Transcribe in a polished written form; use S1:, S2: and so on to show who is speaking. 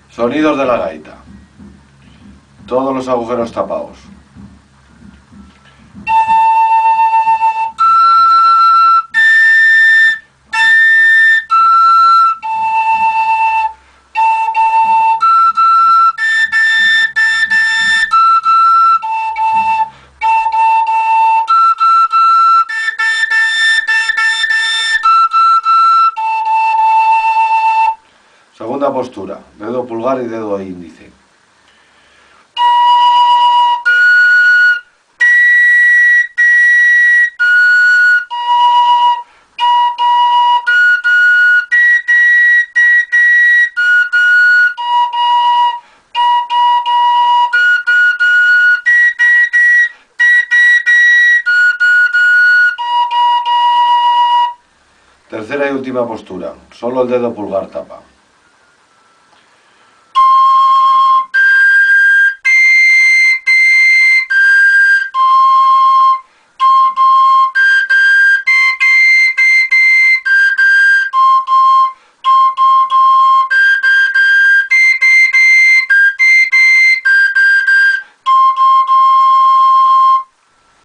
S1: Sonidos de la gaita. Todos los agujeros tapados. Segunda postura, dedo pulgar y dedo índice. Tercera y última postura, solo el dedo pulgar tapa.